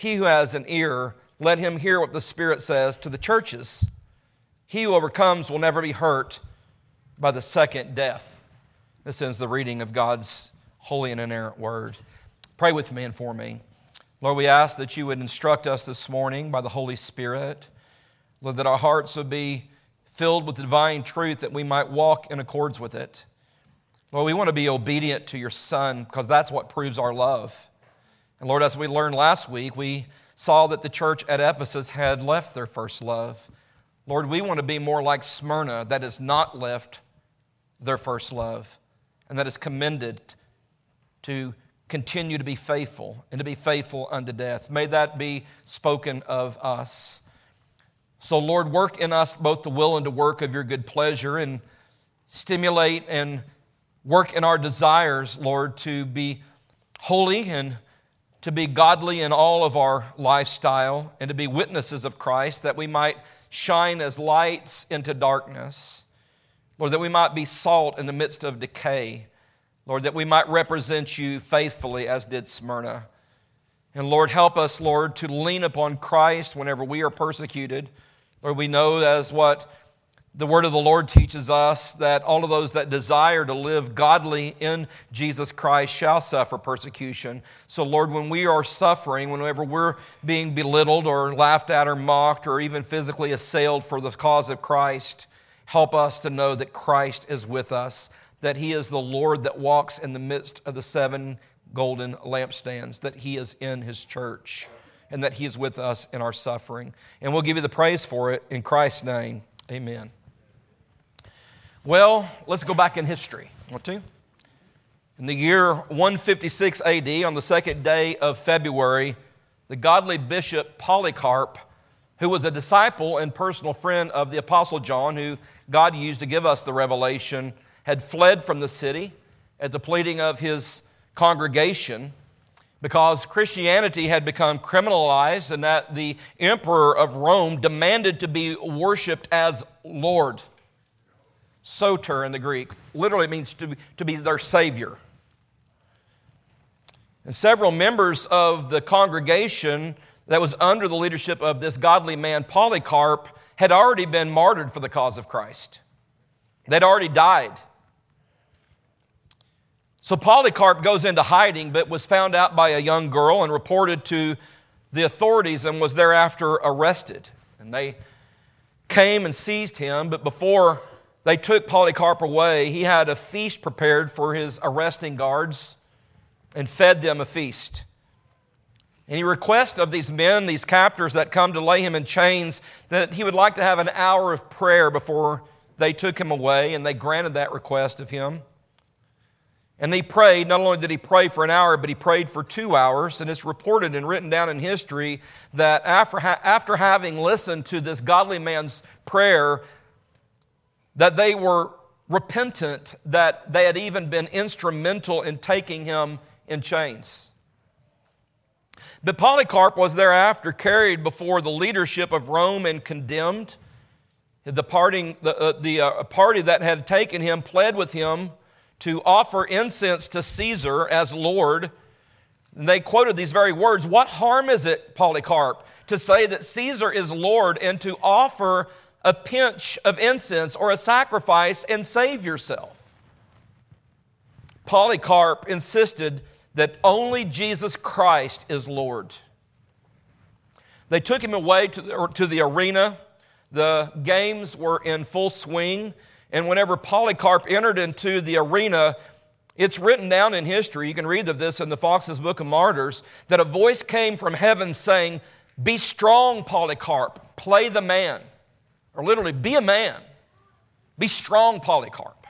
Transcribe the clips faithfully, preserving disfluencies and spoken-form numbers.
He who has an ear, let him hear what the Spirit says to the churches. He who overcomes will never be hurt by the second death. This ends the reading of God's holy and inerrant word. Pray with me and for me. Lord, we ask that you would instruct us this morning by the Holy Spirit. Lord, that our hearts would be filled with divine truth, that we might walk in accordance with it. Lord, we want to be obedient to your Son because that's what proves our love. And Lord, as we learned last week, we saw that the church at Ephesus had left their first love. Lord, we want to be more like Smyrna, that has not left their first love and that is commended to continue to be faithful and to be faithful unto death. May that be spoken of us. So, Lord, work in us both the will and the work of your good pleasure, and stimulate and work in our desires, Lord, to be holy and to be godly in all of our lifestyle and to be witnesses of Christ, that we might shine as lights into darkness. Lord, that we might be salt in the midst of decay. Lord, that we might represent you faithfully as did Smyrna. And Lord, help us, Lord, to lean upon Christ whenever we are persecuted. Lord, we know as what the word of the Lord teaches us, that all of those that desire to live godly in Jesus Christ shall suffer persecution. So Lord, when we are suffering, whenever we're being belittled or laughed at or mocked or even physically assailed for the cause of Christ, help us to know that Christ is with us, that He is the Lord that walks in the midst of the seven golden lampstands, that He is in His church, and that He is with us in our suffering. And we'll give you the praise for it in Christ's name. Amen. Well, let's go back in history. Want to? In the year one fifty-six A D, on the second day of February, the godly bishop Polycarp, who was a disciple and personal friend of the Apostle John, who God used to give us the revelation, had fled from the city at the pleading of his congregation because Christianity had become criminalized and that the emperor of Rome demanded to be worshiped as Lord. Soter in the Greek literally means to be, to be their Savior. And several members of the congregation that was under the leadership of this godly man, Polycarp, had already been martyred for the cause of Christ. They'd already died. So Polycarp goes into hiding, but was found out by a young girl and reported to the authorities and was thereafter arrested. And they came and seized him, but before they took Polycarp away, he had a feast prepared for his arresting guards and fed them a feast. And he requests of these men, these captors that come to lay him in chains, that he would like to have an hour of prayer before they took him away, and they granted that request of him. And he prayed. Not only did he pray for an hour, but he prayed for two hours. And it's reported and written down in history that after, after having listened to this godly man's prayer, that they were repentant, that they had even been instrumental in taking him in chains. But Polycarp was thereafter carried before the leadership of Rome and condemned. The, parting, the, uh, the uh, party that had taken him pled with him to offer incense to Caesar as Lord. And they quoted these very words, "What harm is it, Polycarp, to say that Caesar is Lord and to offer a pinch of incense or a sacrifice and save yourself?" Polycarp insisted that only Jesus Christ is Lord. They took him away to the, to the arena. The games were in full swing. And whenever Polycarp entered into the arena, it's written down in history, you can read of this in the Fox's Book of Martyrs, that a voice came from heaven saying, "Be strong, Polycarp, play the man." Or literally, be a man. Be strong, Polycarp.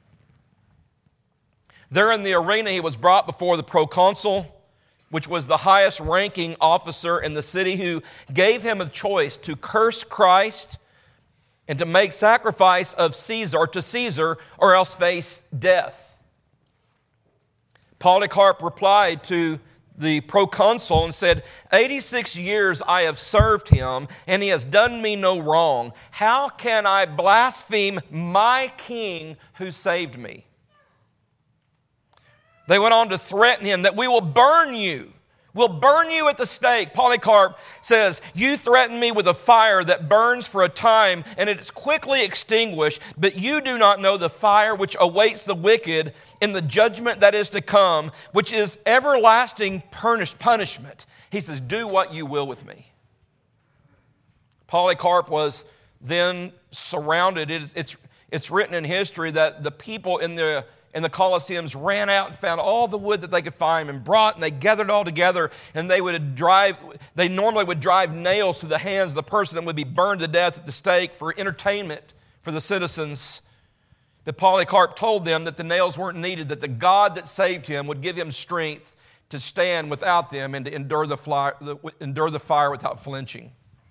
There in the arena, he was brought before the proconsul, which was the highest ranking officer in the city, who gave him a choice to curse Christ and to make sacrifice of Caesar to Caesar, or else face death. Polycarp replied to the proconsul and said, eighty-six years I have served him, and he has done me no wrong. How can I blaspheme my king who saved me? They went on to threaten him that we will burn you. will burn you at the stake. Polycarp says, you threaten me with a fire that burns for a time and it is quickly extinguished, but you do not know the fire which awaits the wicked in the judgment that is to come, which is everlasting punish- punishment. He says, do what you will with me. Polycarp was then surrounded. It's, it's, it's written in history that the people in the And the Colosseums ran out and found all the wood that they could find and brought, and they gathered it all together, and they would drive, they normally would drive nails through the hands of the person that would be burned to death at the stake for entertainment for the citizens. But Polycarp told them that the nails weren't needed, that the God that saved him would give him strength to stand without them and to endure the fire, endure the fire without flinching.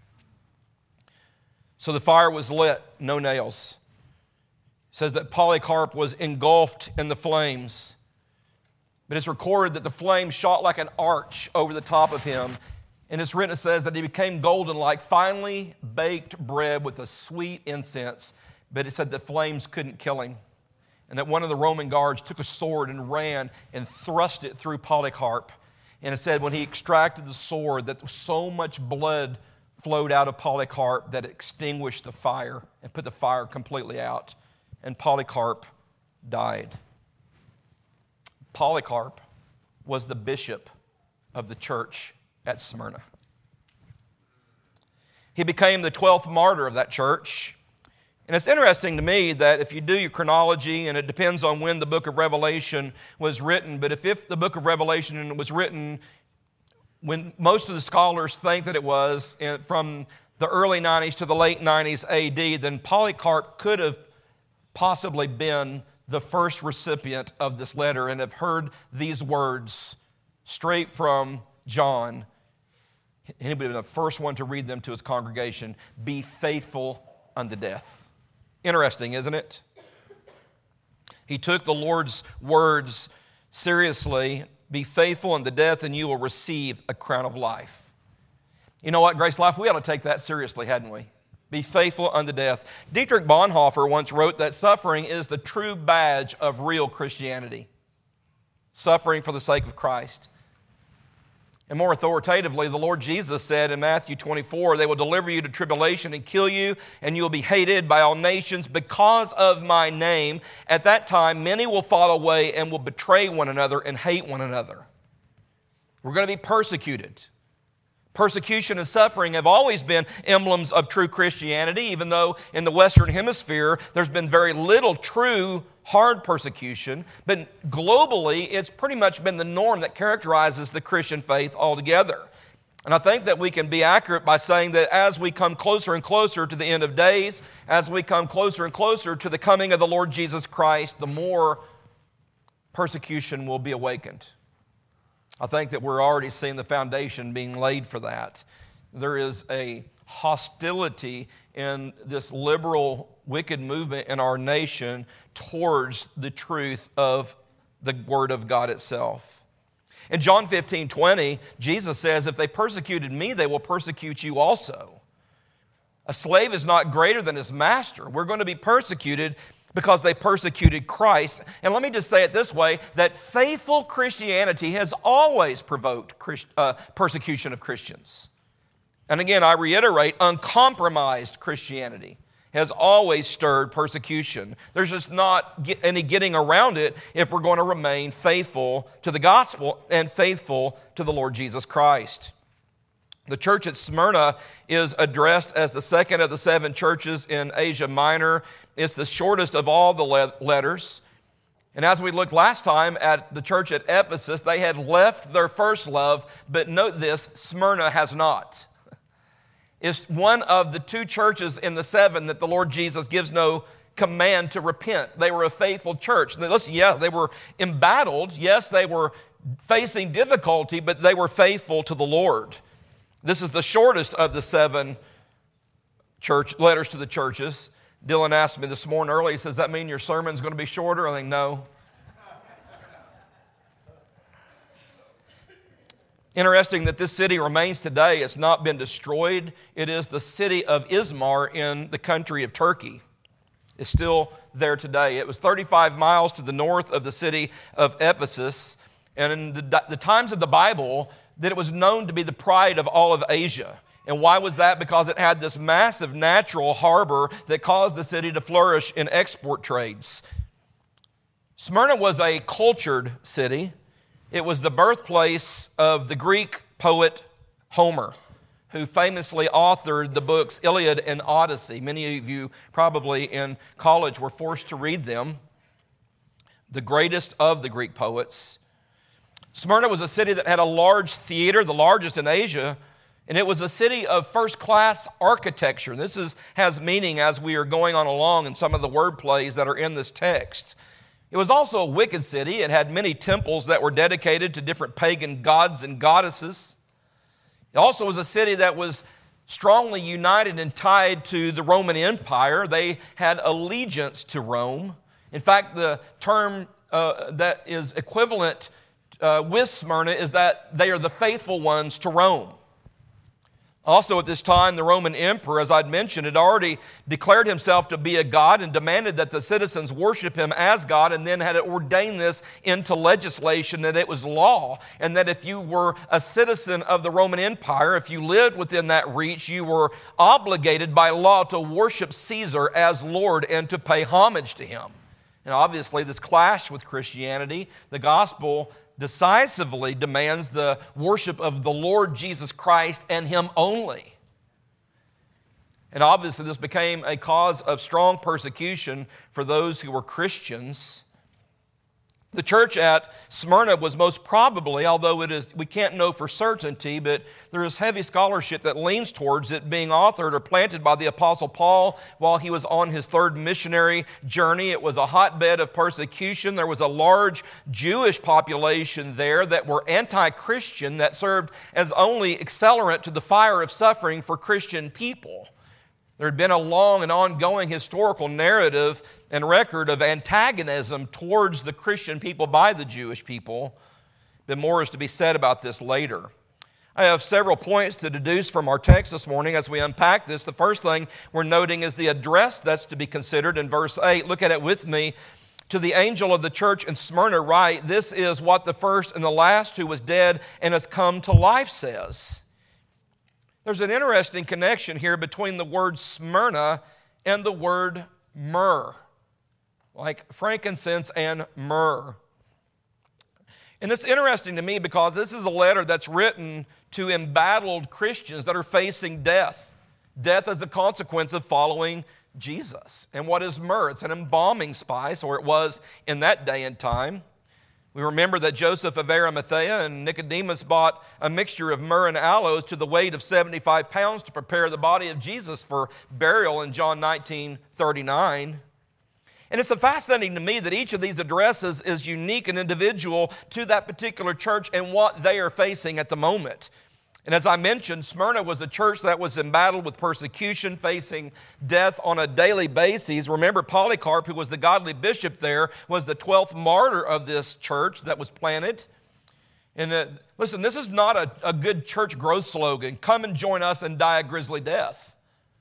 So the fire was lit, no nails. It says that Polycarp was engulfed in the flames. But it's recorded that the flames shot like an arch over the top of him. And it's written, it says that he became golden like finely baked bread with a sweet incense. But it said the flames couldn't kill him. And that one of the Roman guards took a sword and ran and thrust it through Polycarp. And it said when he extracted the sword that so much blood flowed out of Polycarp that it extinguished the fire and put the fire completely out. And Polycarp died. Polycarp was the bishop of the church at Smyrna. He became the twelfth martyr of that church. And it's interesting to me that if you do your chronology, and it depends on when the book of Revelation was written, but if, if the book of Revelation was written when most of the scholars think that it was from the early nineties to the late nineties A D, then Polycarp could have possibly been the first recipient of this letter and have heard these words straight from John. He would have been the first one to read them to his congregation. Be faithful unto death. Interesting, isn't it? He took the Lord's words seriously. Be faithful unto death and you will receive a crown of life. You know what, Grace Life? We ought to take that seriously, hadn't we? Be faithful unto death. Dietrich Bonhoeffer once wrote that suffering is the true badge of real Christianity. Suffering for the sake of Christ. And more authoritatively, the Lord Jesus said in Matthew twenty-four, they will deliver you to tribulation and kill you, and you will be hated by all nations because of my name. At that time, many will fall away and will betray one another and hate one another. We're going to be persecuted. Persecution and suffering have always been emblems of true Christianity, even though in the Western Hemisphere there's been very little true hard persecution. But globally, it's pretty much been the norm that characterizes the Christian faith altogether. And I think that we can be accurate by saying that as we come closer and closer to the end of days, as we come closer and closer to the coming of the Lord Jesus Christ, the more persecution will be awakened. I think that we're already seeing the foundation being laid for that. There is a hostility in this liberal, wicked movement in our nation towards the truth of the Word of God itself. In John fifteen twenty, Jesus says, if they persecuted me, they will persecute you also. A slave is not greater than his master. We're going to be persecuted because they persecuted Christ. And let me just say it this way, that faithful Christianity has always provoked Christ, uh, persecution of Christians. And again, I reiterate, uncompromised Christianity has always stirred persecution. There's just not get any getting around it if we're going to remain faithful to the gospel and faithful to the Lord Jesus Christ. The church at Smyrna is addressed as the second of the seven churches in Asia Minor. It's the shortest of all the le- letters. And as we looked last time at the church at Ephesus, they had left their first love, but note this, Smyrna has not. It's one of the two churches in the seven that the Lord Jesus gives no command to repent. They were a faithful church. Listen, yeah, they were embattled. Yes, they were facing difficulty, but they were faithful to the Lord. This is the shortest of the seven church letters to the churches. Dylan asked me this morning early, he says, does that mean your sermon's going to be shorter? I think, no. Interesting that this city remains today. It's not been destroyed. It is the city of Izmar in the country of Turkey. It's still there today. It was thirty-five miles to the north of the city of Ephesus. And in the, the times of the Bible, that it was known to be the pride of all of Asia. And why was that? Because it had this massive natural harbor that caused the city to flourish in export trades. Smyrna was a cultured city. It was the birthplace of the Greek poet Homer, who famously authored the books Iliad and Odyssey. Many of you probably in college were forced to read them. The greatest of the Greek poets. Smyrna was a city that had a large theater, the largest in Asia, and it was a city of first-class architecture. This is, has meaning as we are going on along in some of the word plays that are in this text. It was also a wicked city. It had many temples that were dedicated to different pagan gods and goddesses. It also was a city that was strongly united and tied to the Roman Empire. They had allegiance to Rome. In fact, the term uh, that is equivalent uh, with Smyrna is that they are the faithful ones to Rome. Also at this time, the Roman emperor, as I'd mentioned, had already declared himself to be a god and demanded that the citizens worship him as God, and then had ordained this into legislation that it was law, and that if you were a citizen of the Roman Empire, if you lived within that reach, you were obligated by law to worship Caesar as Lord and to pay homage to him. And obviously this clashed with Christianity. The gospel decisively demands the worship of the Lord Jesus Christ and Him only. And obviously this became a cause of strong persecution for those who were Christians. The church at Smyrna was most probably, although it is, we can't know for certainty, but there is heavy scholarship that leans towards it being authored or planted by the Apostle Paul while he was on his third missionary journey. It was a hotbed of persecution. There was a large Jewish population there that were anti-Christian, that served as only accelerant to the fire of suffering for Christian people. There had been a long and ongoing historical narrative and record of antagonism towards the Christian people by the Jewish people. But more is to be said about this later. I have several points to deduce from our text this morning as we unpack this. The first thing we're noting is the address that's to be considered in verse eight. Look at it with me. To the angel of the church in Smyrna write, this is what the first and the last who was dead and has come to life says. There's an interesting connection here between the word Smyrna and the word myrrh, like frankincense and myrrh. And it's interesting to me because this is a letter that's written to embattled Christians that are facing death. Death as a consequence of following Jesus. And what is myrrh? It's an embalming spice, or it was in that day and time. We remember that Joseph of Arimathea and Nicodemus bought a mixture of myrrh and aloes to the weight of seventy-five pounds to prepare the body of Jesus for burial in John nineteen thirty-nine. And it's fascinating to me that each of these addresses is unique and individual to that particular church and what they are facing at the moment. And as I mentioned, Smyrna was a church that was embattled with persecution, facing death on a daily basis. Remember, Polycarp, who was the godly bishop there, was the twelfth martyr of this church that was planted. And uh, listen, this is not a, a good church growth slogan, come and join us and die a grisly death.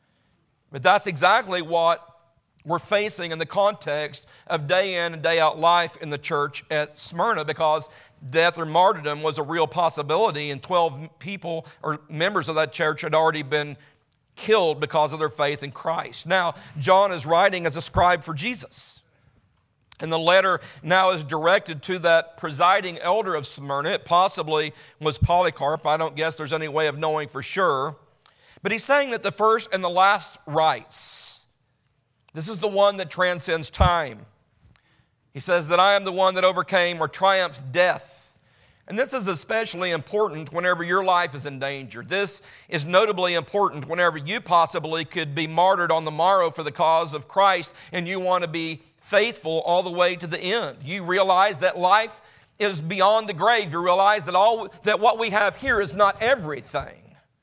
But that's exactly what we're facing in the context of day in and day out life in the church at Smyrna, because death or martyrdom was a real possibility, and twelve people or members of that church had already been killed because of their faith in Christ. Now, John is writing as a scribe for Jesus. And the letter now is directed to that presiding elder of Smyrna. It possibly was Polycarp. I don't guess there's any way of knowing for sure. But he's saying that the first and the last writes. This is the one that transcends time. He says that I am the one that overcame or triumphs death. And this is especially important whenever your life is in danger. This is notably important whenever you possibly could be martyred on the morrow for the cause of Christ and you want to be faithful all the way to the end. You realize that life is beyond the grave. You realize that all that what we have here is not everything.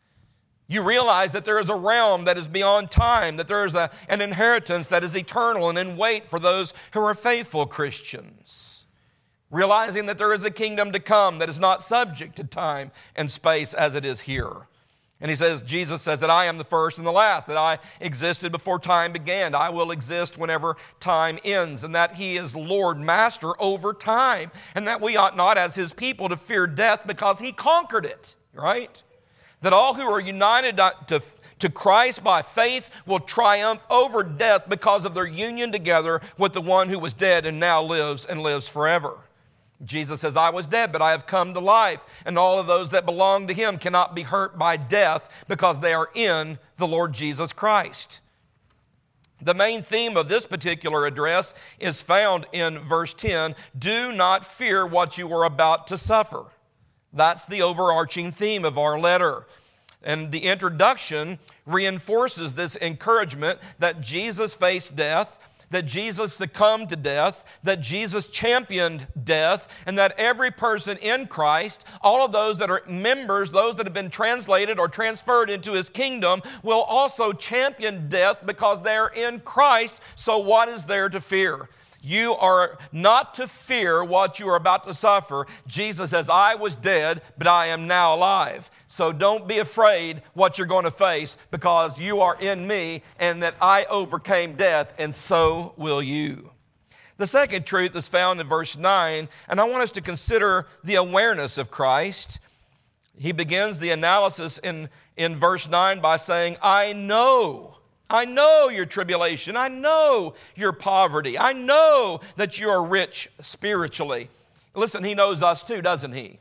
You realize that there is a realm that is beyond time, that there is a, an inheritance that is eternal and in wait for those who are faithful Christians. Realizing that there is a kingdom to come that is not subject to time and space as it is here. And he says, Jesus says that I am the first and the last, that I existed before time began. I will exist whenever time ends, and that he is Lord, Master over time, and that we ought not as his people to fear death because he conquered it, right? That all who are united to, to Christ by faith will triumph over death because of their union together with the one who was dead and now lives and lives forever. Jesus says, I was dead, but I have come to life, and all of those that belong to him cannot be hurt by death because they are in the Lord Jesus Christ. The main theme of this particular address is found in verse ten, do not fear what you are about to suffer. That's the overarching theme of our letter. And the introduction reinforces this encouragement that Jesus faced death, that Jesus succumbed to death, that Jesus championed death, and that every person in Christ, all of those that are members, those that have been translated or transferred into his kingdom, will also champion death because they're in Christ. So what is there to fear? You are not to fear what you are about to suffer. Jesus says, I was dead, but I am now alive. So don't be afraid what you're going to face because you are in me and that I overcame death, and so will you. The second truth is found in verse nine, and I want us to consider the awareness of Christ. He begins the analysis in, in verse nine by saying, I know. I know your tribulation. I know your poverty. I know that you are rich spiritually. Listen, he knows us too, doesn't he?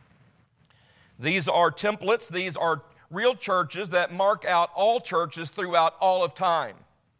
These are templates. These are real churches that mark out all churches throughout all of time.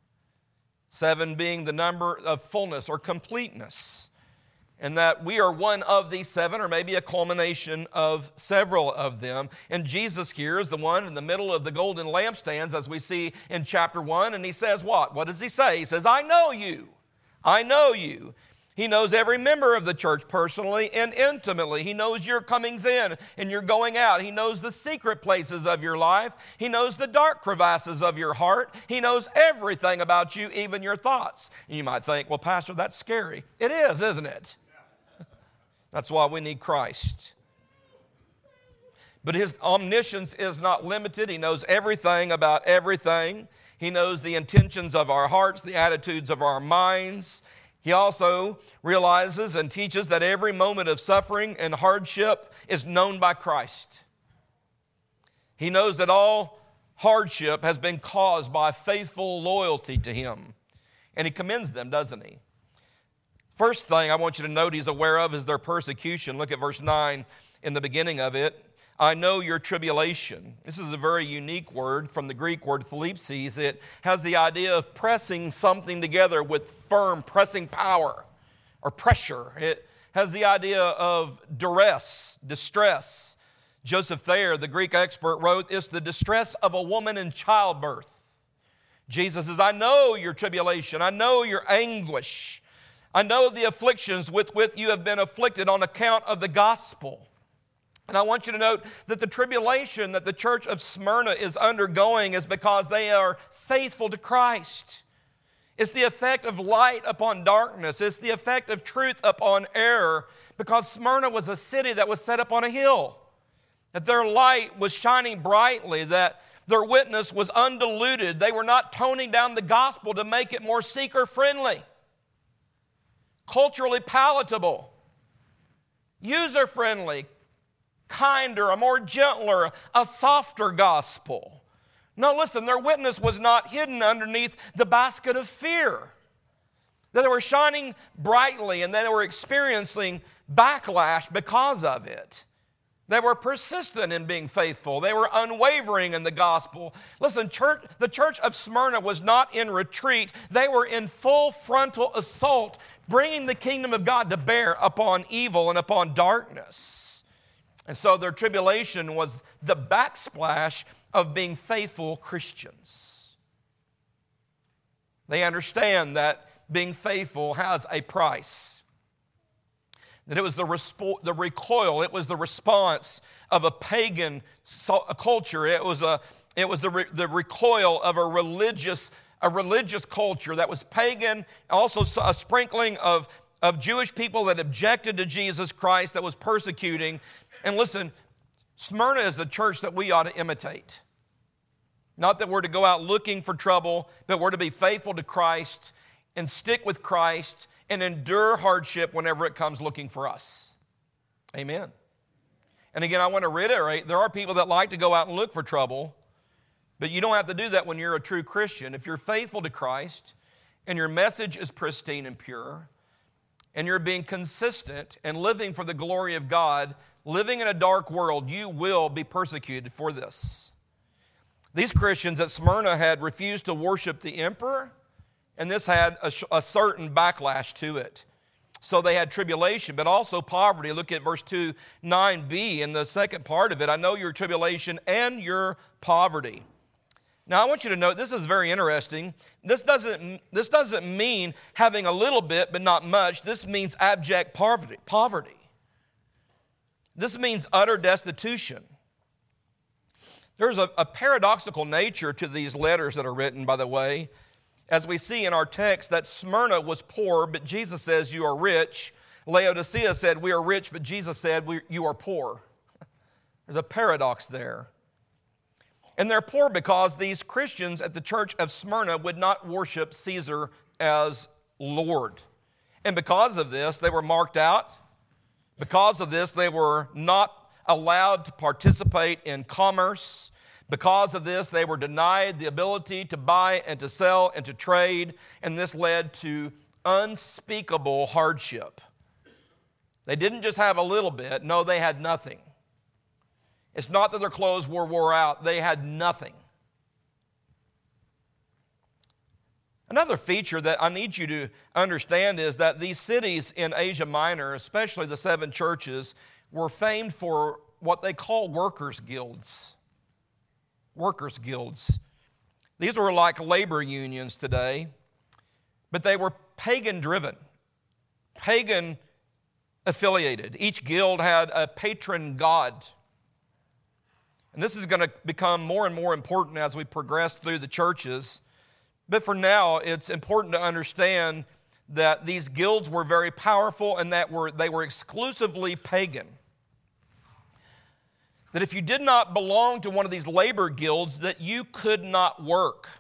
Seven being the number of fullness or completeness. And that we are one of these seven, or maybe a culmination of several of them. And Jesus here is the one in the middle of the golden lampstands, as we see in chapter one. And he says what? What does he say? He says, I know you. I know you. He knows every member of the church personally and intimately. He knows your comings in and your going out. He knows the secret places of your life. He knows the dark crevasses of your heart. He knows everything about you, even your thoughts. And you might think, well, Pastor, that's scary. It is, isn't it? That's why we need Christ. But his omniscience is not limited. He knows everything about everything. He knows the intentions of our hearts, the attitudes of our minds. He also realizes and teaches that every moment of suffering and hardship is known by Christ. He knows that all hardship has been caused by faithful loyalty to him. And he commends them, doesn't he? First thing I want you to note he's aware of is their persecution. Look at verse nine in the beginning of it. I know your tribulation. This is a very unique word from the Greek word thlipsis. It has the idea of pressing something together with firm, pressing power or pressure. It has the idea of duress, distress. Joseph Thayer, the Greek expert, wrote, it's the distress of a woman in childbirth. Jesus says, I know your tribulation. I know your anguish. I know the afflictions with which you have been afflicted on account of the gospel. And I want you to note that the tribulation that the church of Smyrna is undergoing is because they are faithful to Christ. It's the effect of light upon darkness. It's the effect of truth upon error, because Smyrna was a city that was set up on a hill. That their light was shining brightly, that their witness was undiluted. They were not toning down the gospel to make it more seeker-friendly, culturally palatable, user-friendly, kinder, a more gentler, a softer gospel. No, listen, their witness was not hidden underneath the basket of fear. They were shining brightly and they were experiencing backlash because of it. They were persistent in being faithful. They were unwavering in the gospel. Listen, church, the church of Smyrna was not in retreat. They were in full frontal assault, bringing the kingdom of God to bear upon evil and upon darkness. And so their tribulation was the backsplash of being faithful Christians. They understand that being faithful has a price. That it was the, respo- the recoil, it was the response of a pagan so- a culture. It was, a, it was the, re- the recoil of a religious, a religious culture that was pagan, also a sprinkling of, of Jewish people that objected to Jesus Christ, that was persecuting. And listen, Smyrna is a church that we ought to imitate. Not that we're to go out looking for trouble, but we're to be faithful to Christ and stick with Christ and endure hardship whenever it comes looking for us. Amen. And again, I want to reiterate, there are people that like to go out and look for trouble, but you don't have to do that when you're a true Christian. If you're faithful to Christ and your message is pristine and pure, and you're being consistent and living for the glory of God, living in a dark world, you will be persecuted for this. These Christians at Smyrna had refused to worship the emperor, and this had a, a certain backlash to it. So they had tribulation, but also poverty. Look at verse two, nine b, in the second part of it. I know your tribulation and your poverty. Now, I want you to note, this is very interesting. This doesn't, this doesn't mean having a little bit but not much. This means abject poverty. poverty. This means utter destitution. There's a, a paradoxical nature to these letters that are written, by the way. As we see in our text, that Smyrna was poor, but Jesus says, you are rich. Laodicea said, we are rich, but Jesus said, we, you are poor. There's a paradox there. And they're poor because these Christians at the church of Smyrna would not worship Caesar as Lord. And because of this, they were marked out. Because of this, they were not allowed to participate in commerce. Because of this, they were denied the ability to buy and to sell and to trade, and this led to unspeakable hardship. They didn't just have a little bit. No, they had nothing. It's not that their clothes were wore out. They had nothing. Another feature that I need you to understand is that these cities in Asia Minor, especially the seven churches, were famed for what they call workers' guilds. Workers' guilds. These were like labor unions today, but they were pagan-driven, pagan-affiliated. Each guild had a patron god. And this is going to become more and more important as we progress through the churches. But for now, it's important to understand that these guilds were very powerful and that were, they were exclusively pagan. That if you did not belong to one of these labor guilds, that you could not work.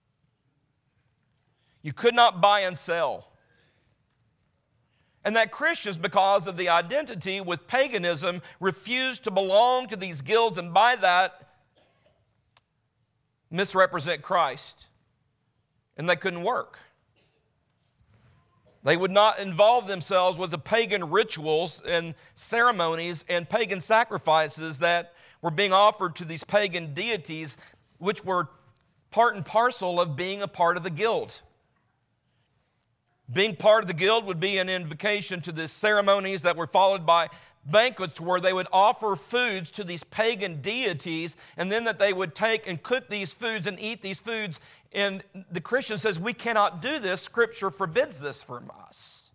You could not buy and sell. And that Christians, because of the identity with paganism, refused to belong to these guilds and by that misrepresent Christ. And they couldn't work. They would not involve themselves with the pagan rituals and ceremonies and pagan sacrifices that were being offered to these pagan deities, which were part and parcel of being a part of the guild. Being part of the guild would be an invocation to the ceremonies that were followed by banquets where they would offer foods to these pagan deities, and then that they would take and cook these foods and eat these foods. And the Christian says, we cannot do this. Scripture forbids this from us.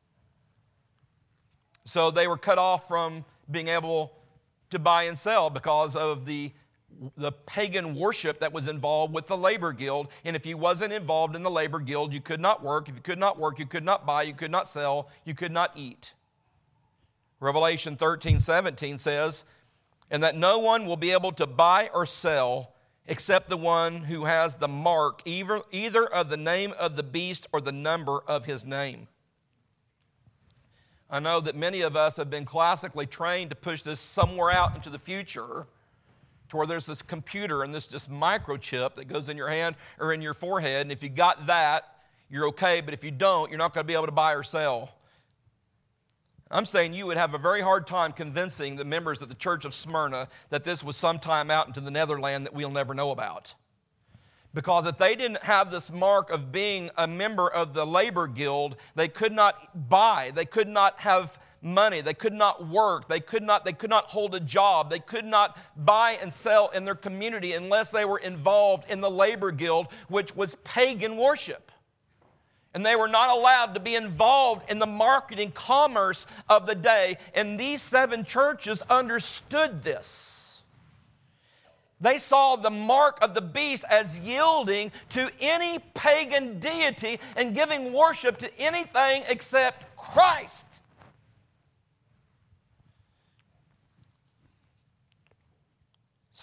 So they were cut off from being able to buy and sell because of the the pagan worship that was involved with the labor guild. And if you wasn't involved in the labor guild, you could not work. If you could not work, you could not buy, you could not sell, you could not eat. Revelation thirteen seventeen says, and that no one will be able to buy or sell except the one who has the mark, either, either of the name of the beast or the number of his name. I know that many of us have been classically trained to push this somewhere out into the future, to where there's this computer and this just microchip that goes in your hand or in your forehead, and if you got that, you're okay, but if you don't, you're not going to be able to buy or sell. I'm saying you would have a very hard time convincing the members of the Church of Smyrna that this was sometime out into the Netherland that we'll never know about. Because if they didn't have this mark of being a member of the labor guild, they could not buy, they could not have money, they could not work, they could not, they could not hold a job, they could not buy and sell in their community unless they were involved in the labor guild, which was pagan worship. And they were not allowed to be involved in the marketing commerce of the day. And these seven churches understood this. They saw the mark of the beast as yielding to any pagan deity and giving worship to anything except Christ.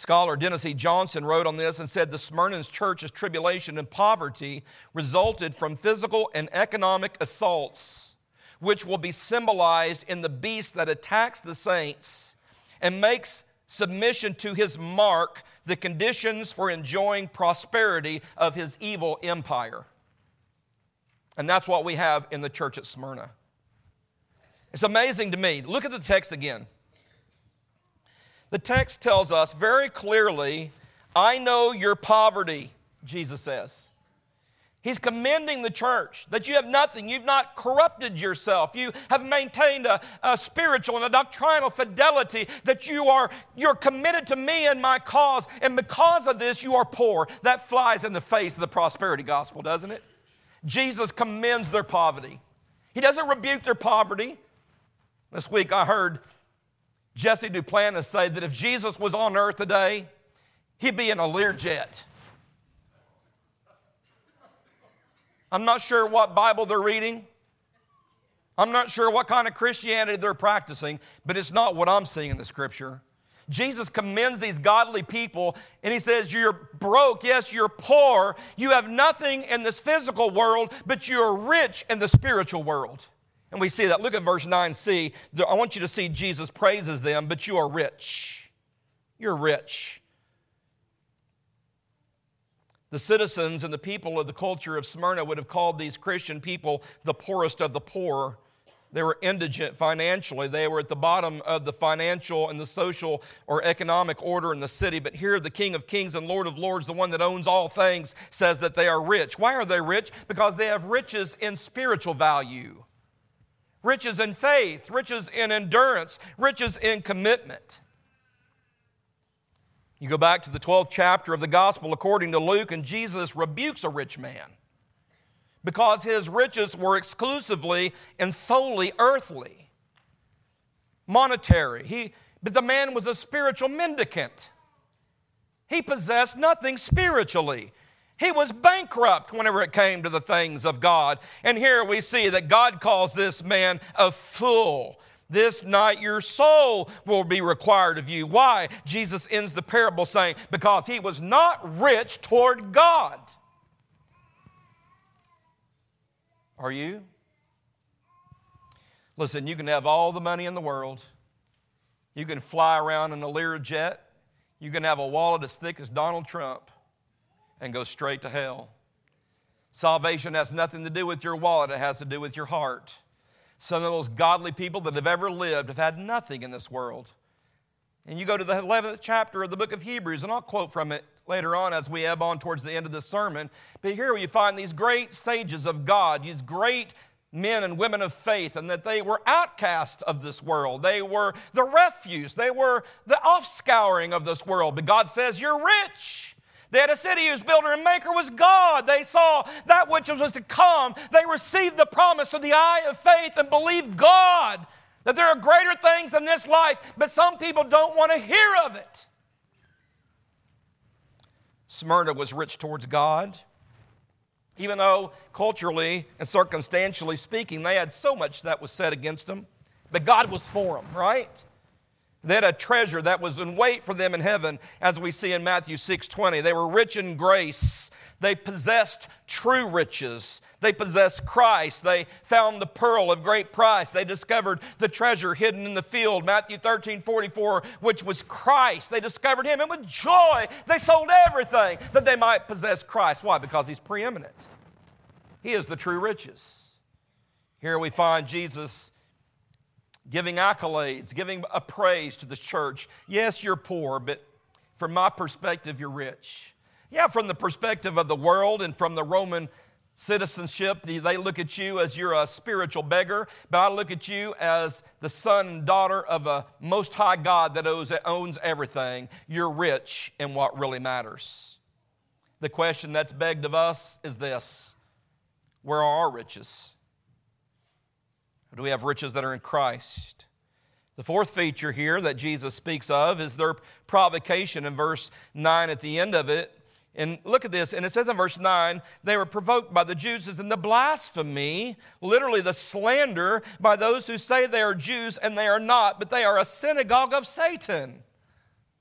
Scholar Dennis E. Johnson wrote on this and said, the Smyrna church's tribulation and poverty resulted from physical and economic assaults, which will be symbolized in the beast that attacks the saints and makes submission to his mark the conditions for enjoying prosperity of his evil empire. And that's what we have in the church at Smyrna. It's amazing to me. Look at the text again. The text tells us very clearly, I know your poverty, Jesus says. He's commending the church, that you have nothing. You've not corrupted yourself. You have maintained a, a spiritual and a doctrinal fidelity, that you are you're committed to me and my cause. And because of this, you are poor. That flies in the face of the prosperity gospel, doesn't it? Jesus commends their poverty. He doesn't rebuke their poverty. This week I heard Jesse Duplantis say that if Jesus was on earth today, he'd be in a Learjet. I'm not sure what Bible they're reading. I'm not sure what kind of Christianity they're practicing, but it's not what I'm seeing in the Scripture. Jesus commends these godly people, and he says, you're broke, yes, you're poor, you have nothing in this physical world, but you're rich in the spiritual world. And we see that. Look at verse nine c. I want you to see Jesus praises them, but you are rich. You're rich. The citizens and the people of the culture of Smyrna would have called these Christian people the poorest of the poor. They were indigent financially. They were at the bottom of the financial and the social or economic order in the city. But here the King of Kings and Lord of Lords, the one that owns all things, says that they are rich. Why are they rich? Because they have riches in spiritual value. Riches in faith, riches in endurance, riches in commitment. You go back to the twelfth chapter of the Gospel according to Luke, and Jesus rebukes a rich man because his riches were exclusively and solely earthly, monetary. He, but the man was a spiritual mendicant. He possessed nothing spiritually. He was bankrupt whenever it came to the things of God. And here we see that God calls this man a fool. This night your soul will be required of you. Why? Jesus ends the parable saying, because he was not rich toward God. Are you? Listen, you can have all the money in the world. You can fly around in a Learjet. You can have a wallet as thick as Donald Trump and go straight to hell. Salvation has nothing to do with your wallet. It has to do with your heart. Some of those godly people that have ever lived have had nothing in this world. And you go to the eleventh chapter of the book of Hebrews, and I'll quote from it later on as we ebb on towards the end of this sermon. But here you find these great sages of God, these great men and women of faith, and that they were outcasts of this world. They were the refuse. They were the offscouring of this world. But God says, you're rich. They had a city whose builder and maker was God. They saw that which was to come. They received the promise of the eye of faith and believed God, that there are greater things than this life, but some people don't want to hear of it. Smyrna was rich towards God. Even though culturally and circumstantially speaking, they had so much that was said against them, but God was for them, right? They had a treasure that was in wait for them in heaven, as we see in Matthew six twenty. They were rich in grace. They possessed true riches. They possessed Christ. They found the pearl of great price. They discovered the treasure hidden in the field, Matthew thirteen forty-four, which was Christ. They discovered Him, and with joy they sold everything that they might possess Christ. Why? Because He's preeminent. He is the true riches. Here we find Jesus giving accolades, giving a praise to the church. Yes, you're poor, but from my perspective, you're rich. Yeah, from the perspective of the world and from the Roman citizenship, they look at you as you're a spiritual beggar, but I look at you as the son and daughter of a most high God that owns everything. You're rich in what really matters. The question that's begged of us is this: where are our riches? Do we have riches that are in Christ? The fourth feature here that Jesus speaks of is their provocation in verse nine at the end of it. And look at this, and it says in verse nine, they were provoked by the Jews, and the blasphemy, literally the slander by those who say they are Jews and they are not, but they are a synagogue of Satan.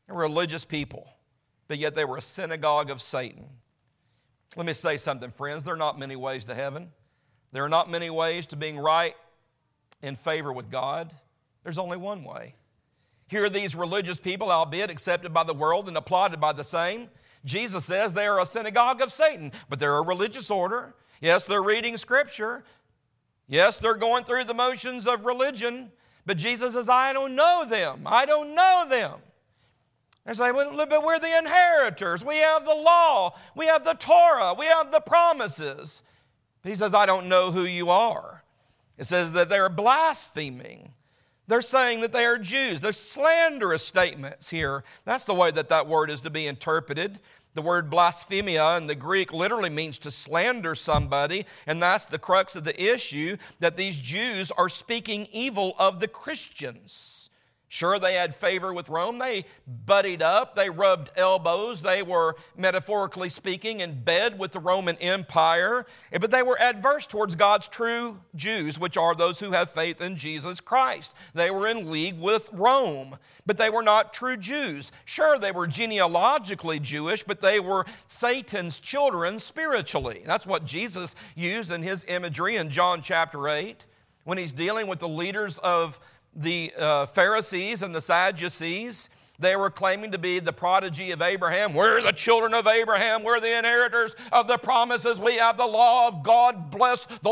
They were religious people, but yet they were a synagogue of Satan. Let me say something, friends. There are not many ways to heaven. There are not many ways to being right in favor with God. There's only one way. Here are these religious people, albeit accepted by the world and applauded by the same. Jesus says they are a synagogue of Satan, but they're a religious order. Yes, they're reading Scripture. Yes, they're going through the motions of religion, but Jesus says, I don't know them. I don't know them. They're saying, well, but we're the inheritors. We have the law. We have the Torah. We have the promises. But he says, I don't know who you are. It says that they're blaspheming. They're saying that they are Jews. There's slanderous statements here. That's the way that that word is to be interpreted. The word blasphemia in the Greek literally means to slander somebody, and that's the crux of the issue, that these Jews are speaking evil of the Christians. Sure, they had favor with Rome. They buddied up. They rubbed elbows. They were, metaphorically speaking, in bed with the Roman Empire. But they were adverse towards God's true Jews, which are those who have faith in Jesus Christ. They were in league with Rome, but they were not true Jews. Sure, they were genealogically Jewish, but they were Satan's children spiritually. That's what Jesus used in his imagery in John chapter eight, when he's dealing with the leaders of the uh, Pharisees and the Sadducees. They were claiming to be the prodigy of Abraham. We're the children of Abraham. We're the inheritors of the promises. We have the law of God. Bless the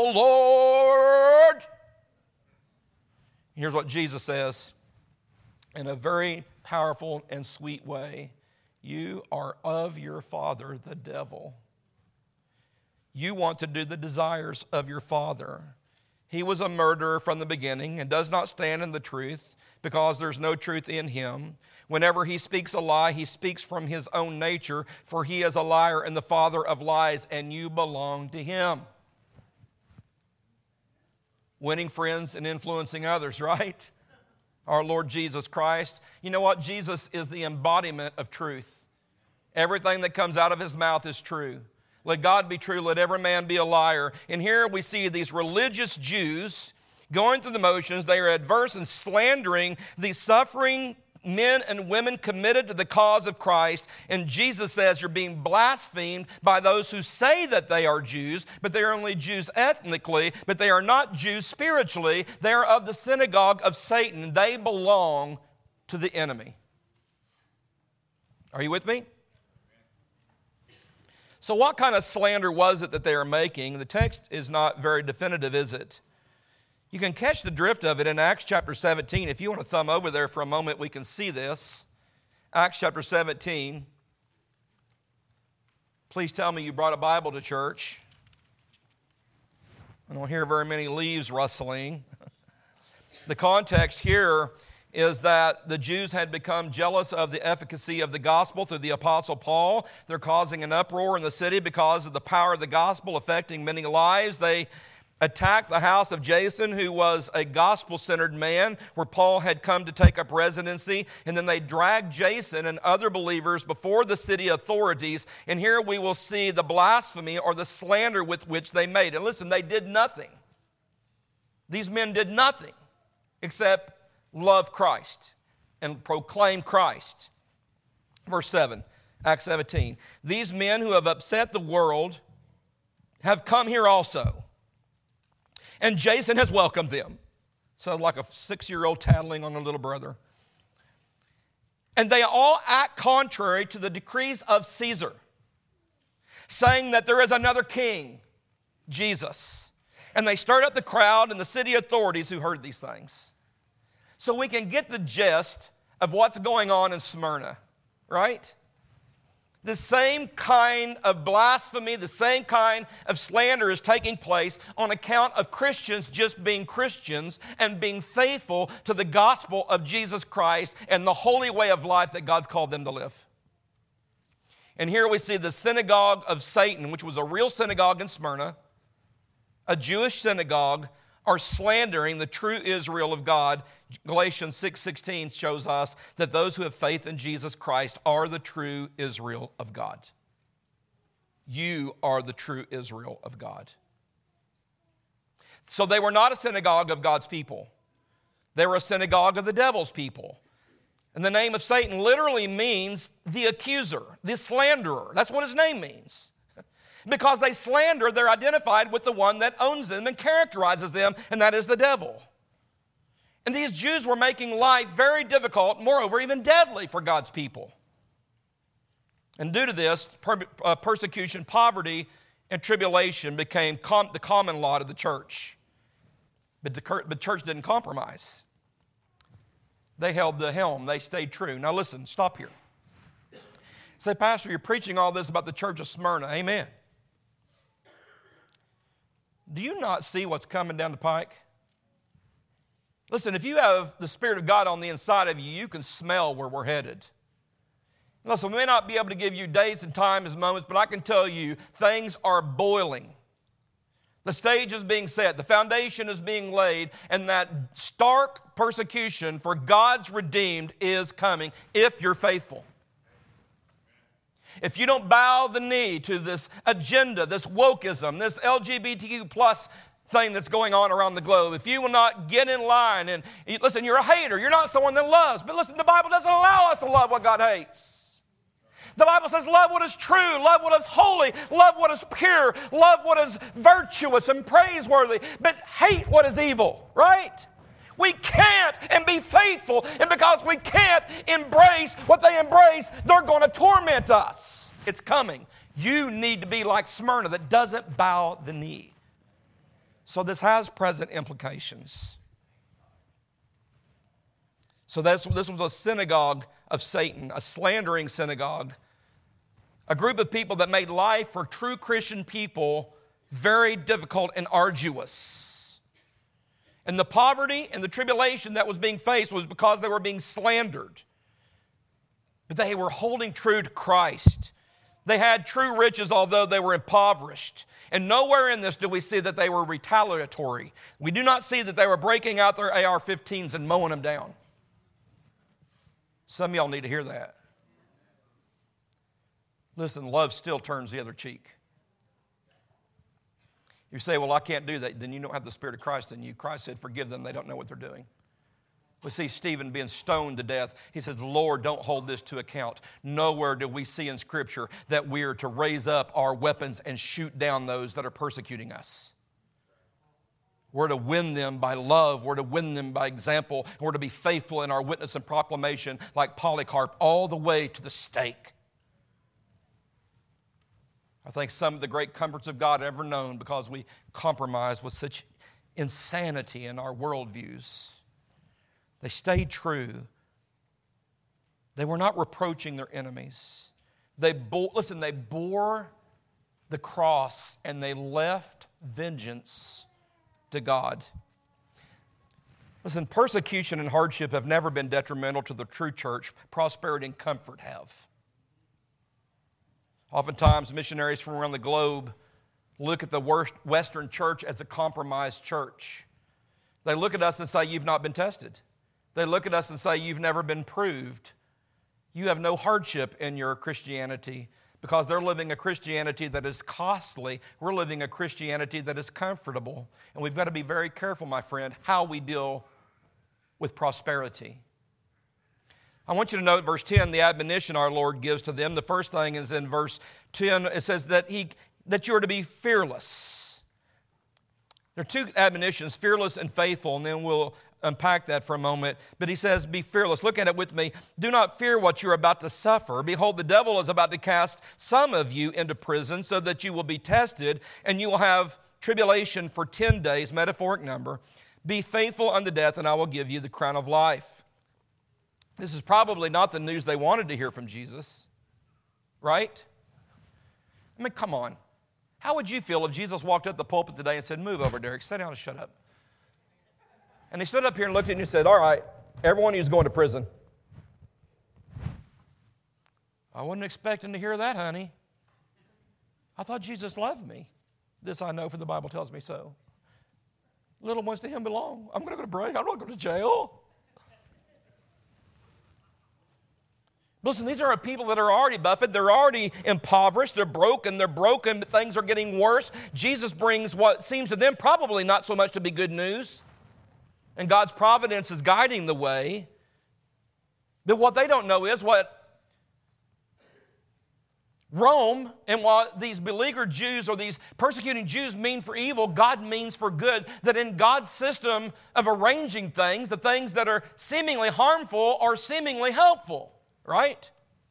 Lord. Here's what Jesus says in a very powerful and sweet way. You are of your father, the devil. You want to do the desires of your father. He was a murderer from the beginning and does not stand in the truth because there's no truth in him. Whenever he speaks a lie, he speaks from his own nature, for he is a liar and the father of lies, and you belong to him. Winning friends and influencing others, right? Our Lord Jesus Christ. You know what? Jesus is the embodiment of truth. Everything that comes out of his mouth is true. Let God be true, let every man be a liar. And here we see these religious Jews going through the motions. They are adverse and slandering these suffering men and women committed to the cause of Christ. And Jesus says you're being blasphemed by those who say that they are Jews, but they are only Jews ethnically, but they are not Jews spiritually. They are of the synagogue of Satan. They belong to the enemy. Are you with me? So what kind of slander was it that they are making? The text is not very definitive, is it? You can catch the drift of it in Acts chapter seventeen. If you want to thumb over there for a moment, we can see this. Acts chapter seventeen. Please tell me you brought a Bible to church. I don't hear very many leaves rustling. The context here is that the Jews had become jealous of the efficacy of the gospel through the Apostle Paul. They're causing an uproar in the city because of the power of the gospel affecting many lives. They attacked the house of Jason, who was a gospel-centered man, where Paul had come to take up residency. And then they dragged Jason and other believers before the city authorities. And here we will see the blasphemy or the slander with which they made. And listen, they did nothing. These men did nothing except love Christ and proclaim Christ. Verse seven, Acts seventeen. These men who have upset the world have come here also, and Jason has welcomed them. Sounds like a six-year-old tattling on a little brother. And they all act contrary to the decrees of Caesar, saying that there is another king, Jesus. And they stirred up the crowd and the city authorities who heard these things. So we can get the gist of what's going on in Smyrna, right? The same kind of blasphemy, the same kind of slander is taking place on account of Christians just being Christians and being faithful to the gospel of Jesus Christ and the holy way of life that God's called them to live. And here we see the synagogue of Satan, which was a real synagogue in Smyrna, a Jewish synagogue, are slandering the true Israel of God. Galatians six sixteen shows us that those who have faith in Jesus Christ are the true Israel of God. You are the true Israel of God. So they were not a synagogue of God's people. They were a synagogue of the devil's people. And the name of Satan literally means the accuser, the slanderer. That's what his name means. Because they slander, they're identified with the one that owns them and characterizes them, and that is the devil. And these Jews were making life very difficult, moreover, even deadly for God's people. And due to this, per, uh, persecution, poverty, and tribulation became com- the common lot of the church. But the, the church didn't compromise. They held the helm. They stayed true. Now listen, stop here. Say, Pastor, you're preaching all this about the church of Smyrna. Amen. Do you not see what's coming down the pike? Listen, if you have the Spirit of God on the inside of you, you can smell where we're headed. Listen, we may not be able to give you days and times and moments, but I can tell you things are boiling. The stage is being set, the foundation is being laid, and that stark persecution for God's redeemed is coming if you're faithful. If you don't bow the knee to this agenda, this wokeism, this L G B T Q plus thing that's going on around the globe, if you will not get in line and, listen, you're a hater, you're not someone that loves, but listen, the Bible doesn't allow us to love what God hates. The Bible says love what is true, love what is holy, love what is pure, love what is virtuous and praiseworthy, but hate what is evil, right? We can't and be faithful, and because we can't embrace what they embrace, they're going to torment us. It's coming. You need to be like Smyrna that doesn't bow the knee. So this has present implications. So that's, this was a synagogue of Satan, a slandering synagogue, a group of people that made life for true Christian people very difficult and arduous. And the poverty and the tribulation that was being faced was because they were being slandered. But they were holding true to Christ. They had true riches, although they were impoverished. And nowhere in this do we see that they were retaliatory. We do not see that they were breaking out their A R fifteens and mowing them down. Some of y'all need to hear that. Listen, love still turns the other cheek. You say, well, I can't do that. Then you don't have the Spirit of Christ in you. Christ said, forgive them. They don't know what they're doing. We see Stephen being stoned to death. He says, Lord, don't hold this to account. Nowhere do we see in Scripture that we are to raise up our weapons and shoot down those that are persecuting us. We're to win them by love. We're to win them by example. We're to be faithful in our witness and proclamation like Polycarp all the way to the stake. I think some of the great comforts of God ever known because we compromise with such insanity in our worldviews. They stayed true. They were not reproaching their enemies. They bore, listen, they bore the cross and they left vengeance to God. Listen, persecution and hardship have never been detrimental to the true church. Prosperity and comfort have. Oftentimes, missionaries from around the globe look at the worst Western church as a compromised church. They look at us and say, you've not been tested. They look at us and say, you've never been proved. You have no hardship in your Christianity because they're living a Christianity that is costly. We're living a Christianity that is comfortable. And we've got to be very careful, my friend, how we deal with prosperity. I want you to note verse ten, the admonition our Lord gives to them. The first thing is in verse ten. It says that he that you are to be fearless. There are two admonitions, fearless and faithful, and then we'll unpack that for a moment. But he says, be fearless. Look at it with me. Do not fear what you're about to suffer. Behold, the devil is about to cast some of you into prison so that you will be tested, and you will have tribulation for ten days, metaphoric number. Be faithful unto death, and I will give you the crown of life. This is probably not the news they wanted to hear from Jesus, right? I mean, come on. How would you feel if Jesus walked up the pulpit today and said, move over, Derek, sit down and shut up? And he stood up here and looked at you and said, all right, everyone who's going to prison. I wasn't expecting to hear that, honey. I thought Jesus loved me. This I know, for the Bible tells me so. Little ones to him belong. I'm going to go to break. I'm not going to jail. Listen, these are people that are already buffeted. They're already impoverished. They're broken. They're broken, but things are getting worse. Jesus brings what seems to them probably not so much to be good news. And God's providence is guiding the way. But what they don't know is what Rome and what these beleaguered Jews or these persecuting Jews mean for evil, God means for good. That in God's system of arranging things, the things that are seemingly harmful are seemingly helpful, right?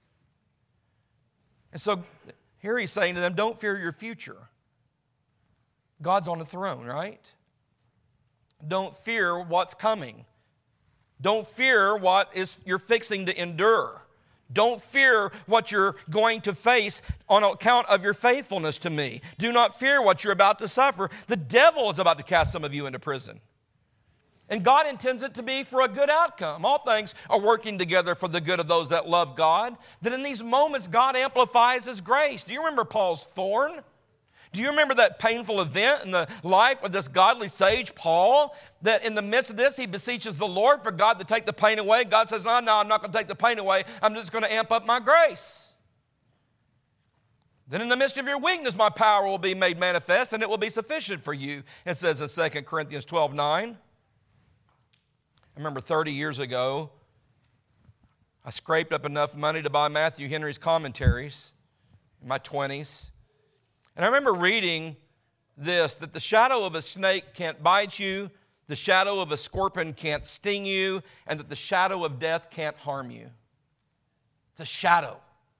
And so here he's saying to them, don't fear your future. God's on the throne, right? Don't fear what's coming. Don't fear what is you're fixing to endure. Don't fear what you're going to face on account of your faithfulness to me. Do not fear what you're about to suffer. The devil is about to cast some of you into prison. And God intends it to be for a good outcome. All things are working together for the good of those that love God. That in these moments, God amplifies His grace. Do you remember Paul's thorn? Do you remember that painful event in the life of this godly sage, Paul? That in the midst of this, he beseeches the Lord for God to take the pain away. God says, no, no, I'm not going to take the pain away. I'm just going to amp up my grace. Then in the midst of your weakness, my power will be made manifest, and it will be sufficient for you. It says in Second Corinthians twelve nine. I remember thirty years ago, I scraped up enough money to buy Matthew Henry's commentaries in my twenties. And I remember reading this, that the shadow of a snake can't bite you, the shadow of a scorpion can't sting you, and that the shadow of death can't harm you. It's a shadow.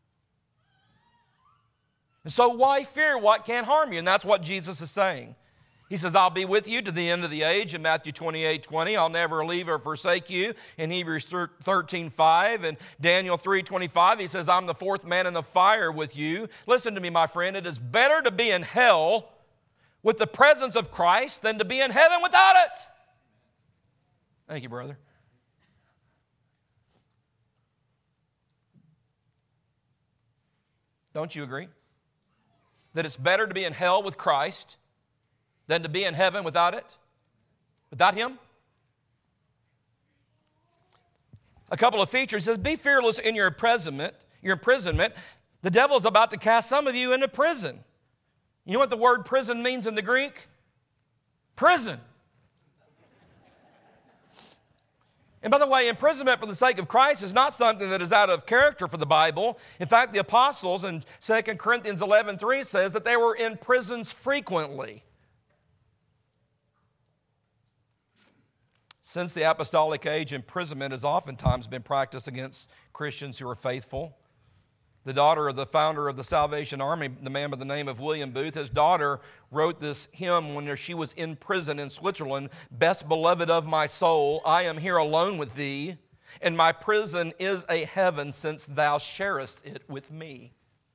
And so why fear what can't harm you? And that's what Jesus is saying. He says, I'll be with you to the end of the age in Matthew twenty-eight twenty. I'll never leave or forsake you in Hebrews thirteen five. And Daniel three twenty-five, he says, I'm the fourth man in the fire with you. Listen to me, my friend. It is better to be in hell with the presence of Christ than to be in heaven without it. Thank you, brother. Don't you agree? That it's better to be in hell with Christ than to be in heaven without it? Without Him? A couple of features. It says, be fearless in your imprisonment. Your imprisonment. The devil is about to cast some of you into prison. You know what the word prison means in the Greek? Prison. And by the way, imprisonment for the sake of Christ is not something that is out of character for the Bible. In fact, the apostles in Second Corinthians eleven three says that they were in prisons frequently. Since the apostolic age, imprisonment has oftentimes been practiced against Christians who are faithful. The daughter of the founder of the Salvation Army, the man by the name of William Booth, his daughter wrote this hymn when she was in prison in Switzerland. Best beloved of my soul, I am here alone with thee, and my prison is a heaven since thou sharest it with me.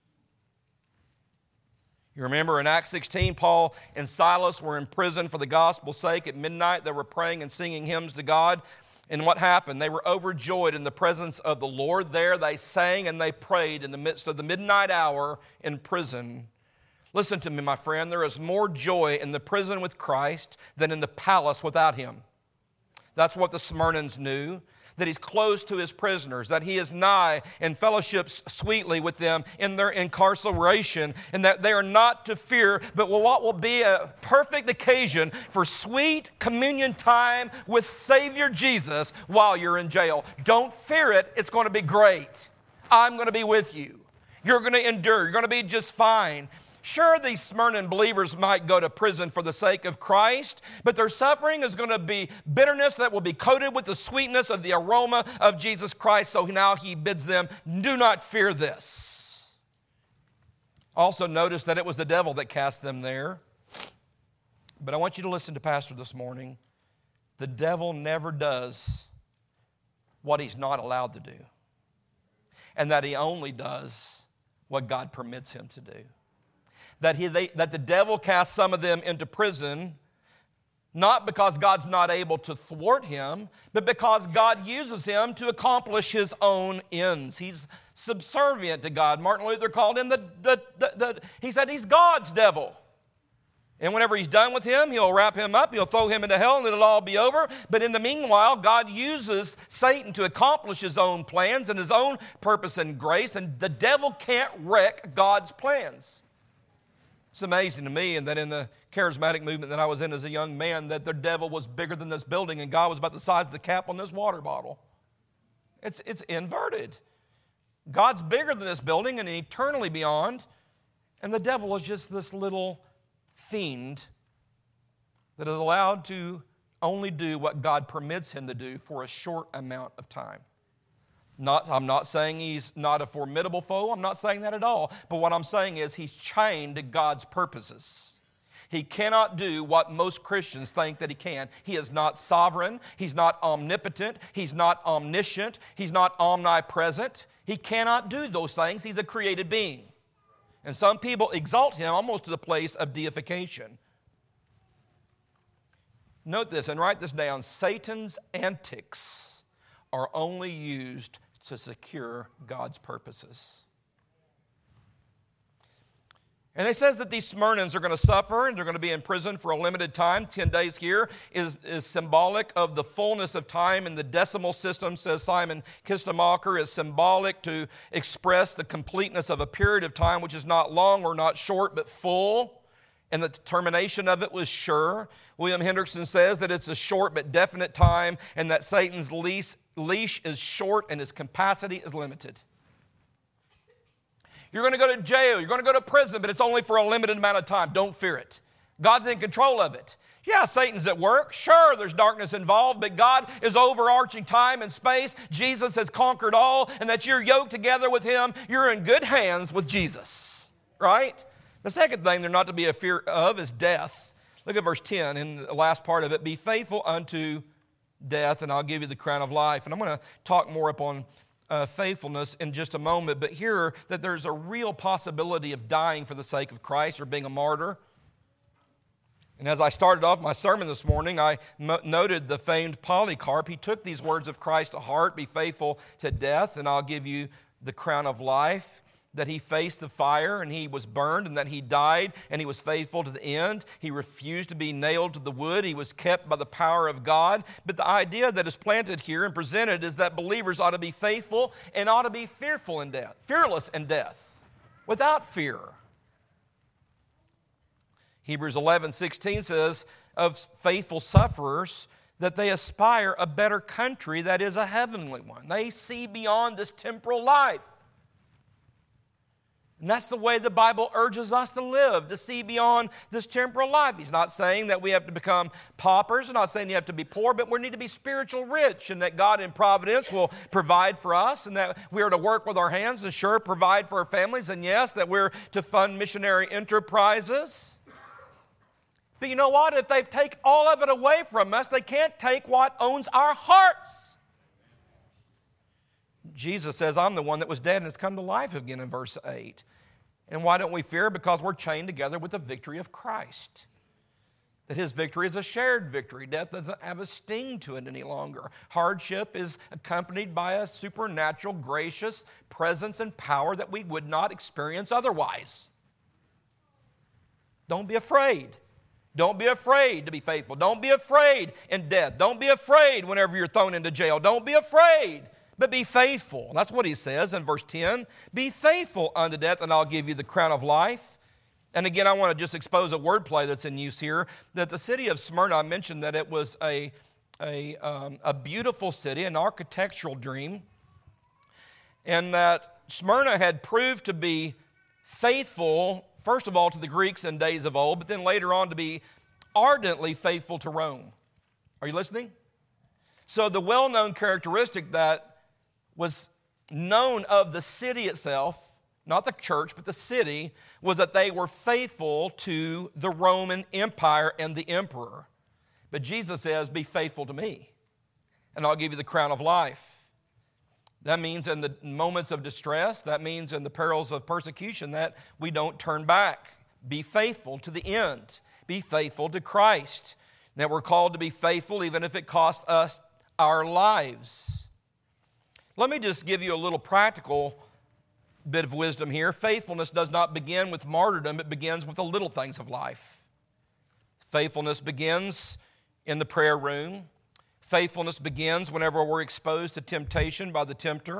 You remember in Acts sixteen, Paul and Silas were in prison for the gospel's sake. At midnight, they were praying and singing hymns to God. And what happened? They were overjoyed in the presence of the Lord. There they sang and they prayed in the midst of the midnight hour in prison. Listen to me, my friend. There is more joy in the prison with Christ than in the palace without Him. That's what the Smyrnans knew. That He's close to His prisoners, that He is nigh and fellowships sweetly with them in their incarceration, and that they are not to fear, but what will be a perfect occasion for sweet communion time with Savior Jesus while you're in jail. Don't fear it. It's going to be great. I'm going to be with you. You're going to endure. You're going to be just fine. Sure, these Smyrna believers might go to prison for the sake of Christ, but their suffering is going to be bitterness that will be coated with the sweetness of the aroma of Jesus Christ. So now he bids them, do not fear this. Also notice that it was the devil that cast them there. But I want you to listen to Pastor this morning. The devil never does what he's not allowed to do, and that he only does what God permits him to do. That, he, they, that the devil casts some of them into prison, not because God's not able to thwart him, but because God uses him to accomplish His own ends. He's subservient to God. Martin Luther called him the, the, the, the he said he's God's devil. And whenever he's done with him, he'll wrap him up, he'll throw him into hell, and it'll all be over. But in the meanwhile, God uses Satan to accomplish His own plans and His own purpose and grace, and the devil can't wreck God's plans. It's amazing to me, and that in the charismatic movement that I was in as a young man, that the devil was bigger than this building, and God was about the size of the cap on this water bottle. It's, it's inverted. God's bigger than this building and eternally beyond, and the devil is just this little fiend that is allowed to only do what God permits him to do for a short amount of time. Not, I'm not saying he's not a formidable foe. I'm not saying that at all. But what I'm saying is he's chained to God's purposes. He cannot do what most Christians think that he can. He is not sovereign. He's not omnipotent. He's not omniscient. He's not omnipresent. He cannot do those things. He's a created being. And some people exalt him almost to the place of deification. Note this and write this down. Satan's antics are only used to secure God's purposes. And it says that these Smyrnans are going to suffer and they're going to be in prison for a limited time. Ten days here is, is symbolic of the fullness of time, and the decimal system, says Simon Kistemacher, is symbolic to express the completeness of a period of time which is not long or not short but full, and the termination of it was sure. William Hendrickson says that it's a short but definite time, and that Satan's leash, leash is short and his capacity is limited. You're going to go to jail, you're going to go to prison, but it's only for a limited amount of time. Don't fear it. God's in control of it. Yeah, Satan's at work. Sure, there's darkness involved, but God is overarching time and space. Jesus has conquered all, and that you're yoked together with him. You're in good hands with Jesus, right? The second thing they're not to be afraid of is death. Look at verse ten in the last part of it. Be faithful unto death, and I'll give you the crown of life. And I'm going to talk more upon uh, faithfulness in just a moment, but here that there's a real possibility of dying for the sake of Christ or being a martyr. And as I started off my sermon this morning, I m- noted the famed Polycarp. He took these words of Christ to heart, be faithful to death, and I'll give you the crown of life. That he faced the fire and he was burned, and that he died and he was faithful to the end. He refused to be nailed to the wood. He was kept by the power of God. But the idea that is planted here and presented is that believers ought to be faithful and ought to be fearful in death, fearless in death, without fear. Hebrews eleven sixteen says of faithful sufferers that they aspire a better country, that is a heavenly one. They see beyond this temporal life. And that's the way the Bible urges us to live, to see beyond this temporal life. He's not saying that we have to become paupers. He's not saying you have to be poor, but we need to be spiritual rich, and that God in providence will provide for us, and that we are to work with our hands and sure provide for our families, and yes, that we're to fund missionary enterprises. But you know what? If they take all of it away from us, they can't take what owns our hearts. Jesus says, I'm the one that was dead and has come to life again in verse eight. And why don't we fear? Because we're chained together with the victory of Christ. That his victory is a shared victory. Death doesn't have a sting to it any longer. Hardship is accompanied by a supernatural, gracious presence and power that we would not experience otherwise. Don't be afraid. Don't be afraid to be faithful. Don't be afraid in death. Don't be afraid whenever you're thrown into jail. Don't be afraid. But be faithful. That's what he says in verse ten. Be faithful unto death, and I'll give you the crown of life. And again, I want to just expose a wordplay that's in use here. That the city of Smyrna, I mentioned that it was a, a, um, a beautiful city, an architectural dream. And that Smyrna had proved to be faithful, first of all, to the Greeks in days of old, but then later on to be ardently faithful to Rome. Are you listening? So the well-known characteristic that was known of the city itself, not the church, but the city, was that they were faithful to the Roman Empire and the emperor. But Jesus says, be faithful to me, and I'll give you the crown of life. That means in the moments of distress, that means in the perils of persecution, that we don't turn back. Be faithful to the end. Be faithful to Christ. That we're called to be faithful even if it costs us our lives. Let me just give you a little practical bit of wisdom here. Faithfulness does not begin with martyrdom. It begins with the little things of life. Faithfulness begins in the prayer room. Faithfulness begins whenever we're exposed to temptation by the tempter.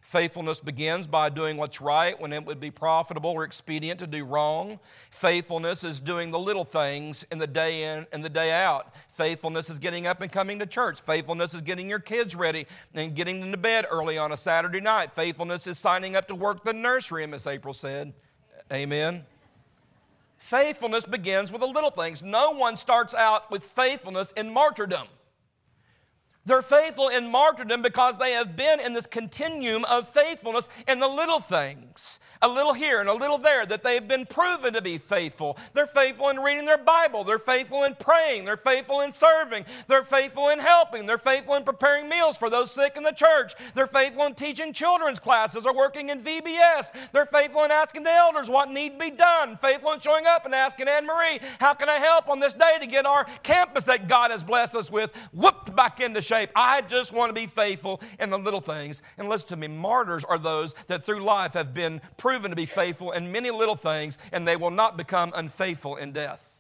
Faithfulness begins by doing what's right when it would be profitable or expedient to do wrong. Faithfulness is doing the little things in the day in and the day out. Faithfulness is getting up and coming to church. Faithfulness is getting your kids ready and getting them to bed early on a Saturday night. Faithfulness is signing up to work the nursery, Miss April said. Amen. Faithfulness begins with the little things. No one starts out with faithfulness in martyrdom. They're faithful in martyrdom because they have been in this continuum of faithfulness in the little things. A little here and a little there, that they've been proven to be faithful. They're faithful in reading their Bible. They're faithful in praying. They're faithful in serving. They're faithful in helping. They're faithful in preparing meals for those sick in the church. They're faithful in teaching children's classes or working in V B S. They're faithful in asking the elders what need to be done. Faithful in showing up and asking Anne-Marie, how can I help on this day to get our campus that God has blessed us with whooped back into shape? I just want to be faithful in the little things. And listen to me, martyrs are those that through life have been proven to be faithful in many little things, and they will not become unfaithful in death.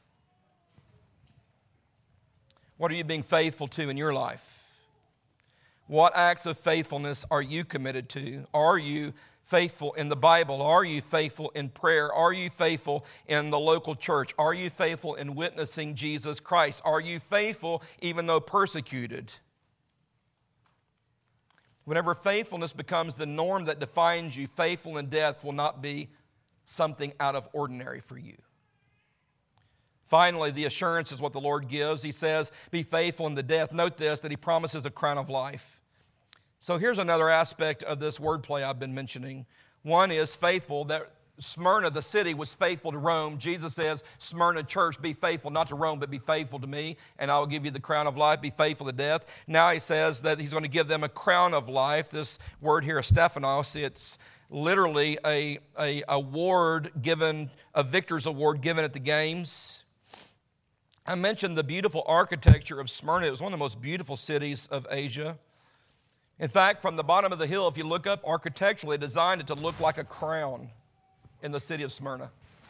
What are you being faithful to in your life? What acts of faithfulness are you committed to? Are you faithful in the Bible? Are you faithful in prayer? Are you faithful in the local church? Are you faithful in witnessing Jesus Christ? Are you faithful even though persecuted? Whenever faithfulness becomes the norm that defines you, faithful in death will not be something out of ordinary for you. Finally, the assurance is what the Lord gives. He says, be faithful in the death. Note this, that He promises a crown of life. So here's another aspect of this wordplay I've been mentioning. One is faithful, that Smyrna, the city, was faithful to Rome. Jesus says, Smyrna church, be faithful not to Rome, but be faithful to me, and I will give you the crown of life. Be faithful to death. Now He says that He's going to give them a crown of life. This word here, Stephanos, it's literally a, a award given, a victor's award given at the games. I mentioned the beautiful architecture of Smyrna. It was one of the most beautiful cities of Asia. In fact, from the bottom of the hill, if you look up architecturally, they designed it to look like a crown in the city of Smyrna.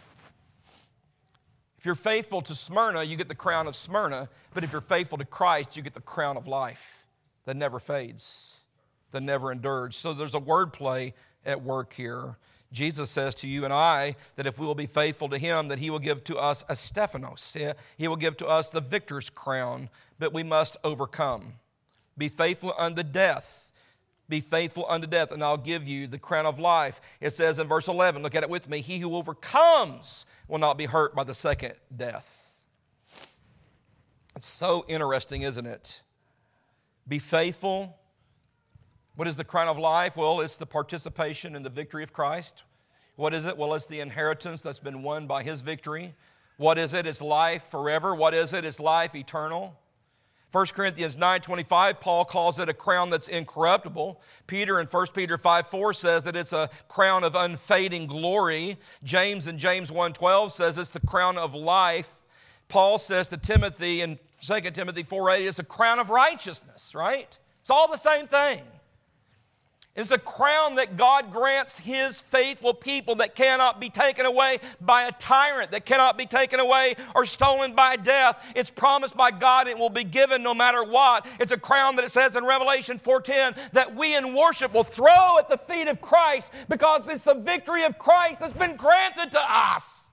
If you're faithful to Smyrna, you get the crown of Smyrna. But if you're faithful to Christ, you get the crown of life that never fades, that never endures. So there's a wordplay at work here. Jesus says to you and I that if we will be faithful to Him, that He will give to us a Stephanos. He will give to us the victor's crown, but we must overcome. Be faithful unto death. Be faithful unto death, and I'll give you the crown of life. It says in verse eleven, look at it with me, he who overcomes will not be hurt by the second death. It's so interesting, isn't it? Be faithful. What is the crown of life? Well, it's the participation in the victory of Christ. What is it? Well, it's the inheritance that's been won by His victory. What is it? It's life forever. What is it? It's life eternal. First Corinthians nine twenty-five, Paul calls it a crown that's incorruptible. Peter in First Peter five four says that it's a crown of unfading glory. James in James one twelve says it's the crown of life. Paul says to Timothy in Second Timothy four eight, it's a crown of righteousness, right? It's all the same thing. It's a crown that God grants His faithful people that cannot be taken away by a tyrant, that cannot be taken away or stolen by death. It's promised by God and it will be given no matter what. It's a crown that it says in Revelation four ten that we in worship will throw at the feet of Christ because it's the victory of Christ that's been granted to us.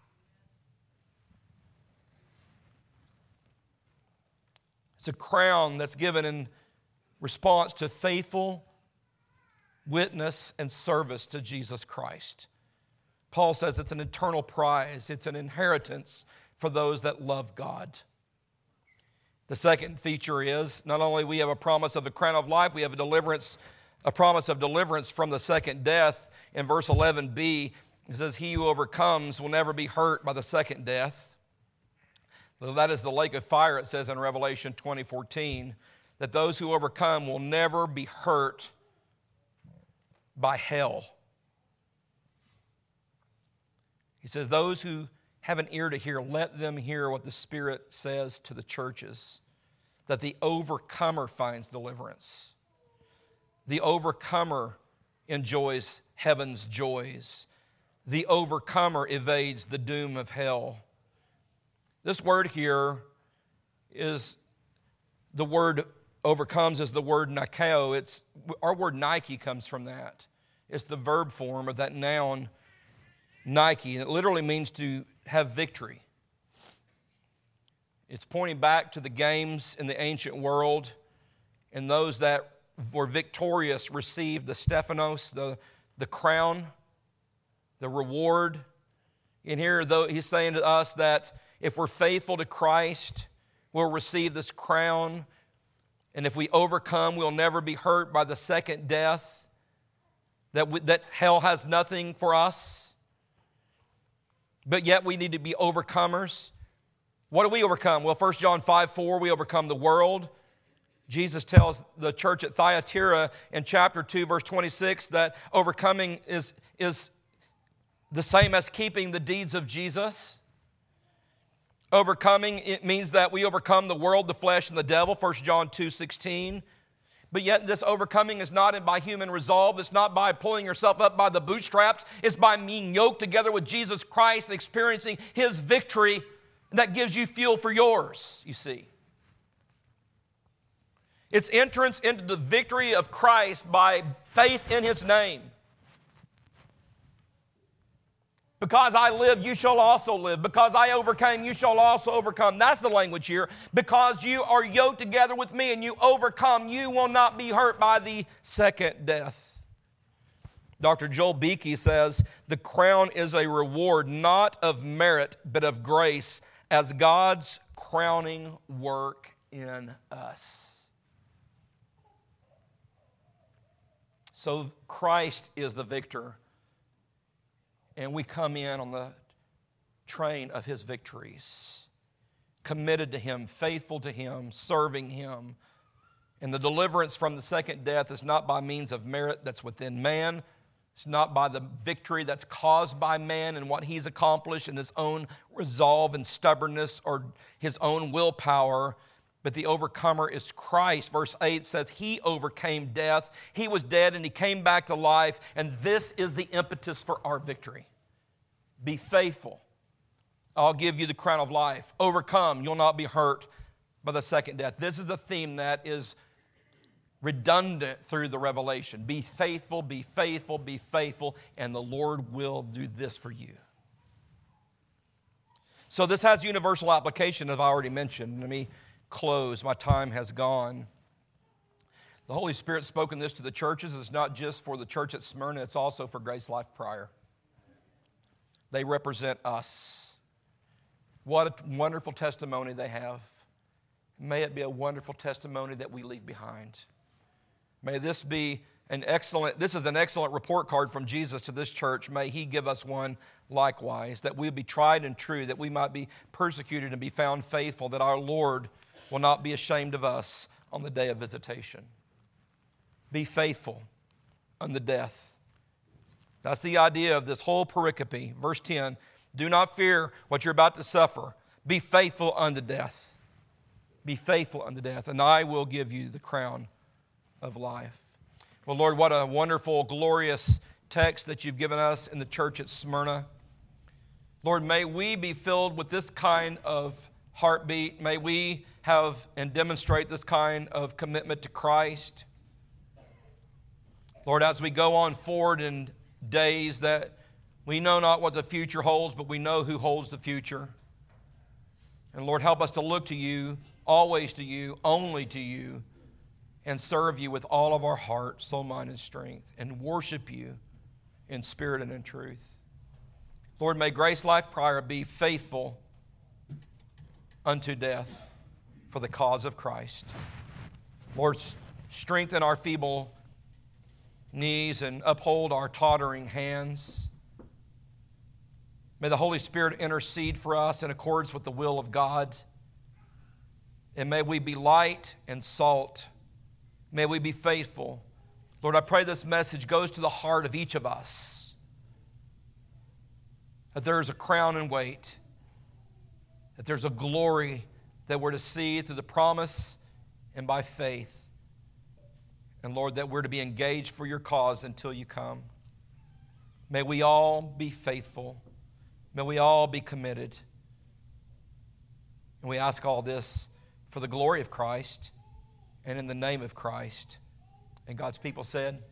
It's a crown that's given in response to faithful witness and service to Jesus Christ. Paul says it's an eternal prize. It's an inheritance for those that love God. The second feature is not only we have a promise of the crown of life, we have a deliverance, a promise of deliverance from the second death. In verse eleven b, it says, he who overcomes will never be hurt by the second death. Well, that is the lake of fire, it says in Revelation twenty fourteen, that those who overcome will never be hurt by hell. He says, those who have an ear to hear, let them hear what the Spirit says to the churches, that the overcomer finds deliverance. The overcomer enjoys heaven's joys. The overcomer evades the doom of hell. This word here is the word overcomes is the word Nikeo. It's, our word Nike comes from that. It's the verb form of that noun, Nike, and it literally means to have victory. It's pointing back to the games in the ancient world, and those that were victorious received the Stephanos, the, the crown, the reward. And here, though, he's saying to us that if we're faithful to Christ, we'll receive this crown. And if we overcome, we'll never be hurt by the second death, that, we, that hell has nothing for us. But yet we need to be overcomers. What do we overcome? Well, First John five four, we overcome the world. Jesus tells the church at Thyatira in chapter two, verse twenty-six, that overcoming is, is the same as keeping the deeds of Jesus. Overcoming, it means that we overcome the world, the flesh, and the devil, First John two sixteen. But yet this overcoming is not by human resolve. It's not by pulling yourself up by the bootstraps. It's by being yoked together with Jesus Christ and experiencing His victory. And that gives you fuel for yours, you see. It's entrance into the victory of Christ by faith in His name. Because I live, you shall also live. Because I overcame, you shall also overcome. That's the language here. Because you are yoked together with me and you overcome, you will not be hurt by the second death. Doctor Joel Beeke says, the crown is a reward not of merit, but of grace, as God's crowning work in us. So Christ is the victor, and we come in on the train of His victories, committed to Him, faithful to Him, serving Him. And the deliverance from the second death is not by means of merit that's within man. It's not by the victory that's caused by man and what he's accomplished in his own resolve and stubbornness or his own willpower, but the overcomer is Christ. Verse eight says, He overcame death. He was dead and He came back to life, and this is the impetus for our victory. Be faithful. I'll give you the crown of life. Overcome. You'll not be hurt by the second death. This is a theme that is redundant through the revelation. Be faithful, be faithful, be faithful, and the Lord will do this for you. So this has universal application, as I already mentioned. Let me close. My time has gone. The Holy Spirit spoken this to the churches. It's not just for the church at Smyrna, it's also for Grace Life Prior. They represent us. What a wonderful testimony they have. May it be a wonderful testimony that we leave behind. May this be an excellent, this is an excellent report card from Jesus to this church. May He give us one likewise, that we'll be tried and true, that we might be persecuted and be found faithful, that our Lord will not be ashamed of us on the day of visitation. Be faithful unto death. That's the idea of this whole pericope. Verse ten, do not fear what you're about to suffer. Be faithful unto death. Be faithful unto death, and I will give you the crown of life. Well, Lord, what a wonderful, glorious text that you've given us in the church at Smyrna. Lord, may we be filled with this kind of heartbeat. May we have and demonstrate this kind of commitment to Christ. Lord, as we go on forward in days that we know not what the future holds, but we know who holds the future. And Lord, help us to look to you, always to you, only to you, and serve you with all of our heart, soul, mind, and strength, and worship you in spirit and in truth. Lord, may Grace Life Prior be faithful unto death for the cause of Christ. Lord, strengthen our feeble knees and uphold our tottering hands. May the Holy Spirit intercede for us in accordance with the will of God. And may we be light and salt. May we be faithful. Lord, I pray this message goes to the heart of each of us, that there is a crown and weight, that there's a glory that we're to see through the promise and by faith. And Lord, that we're to be engaged for your cause until you come. May we all be faithful. May we all be committed. And we ask all this for the glory of Christ and in the name of Christ. And God's people said,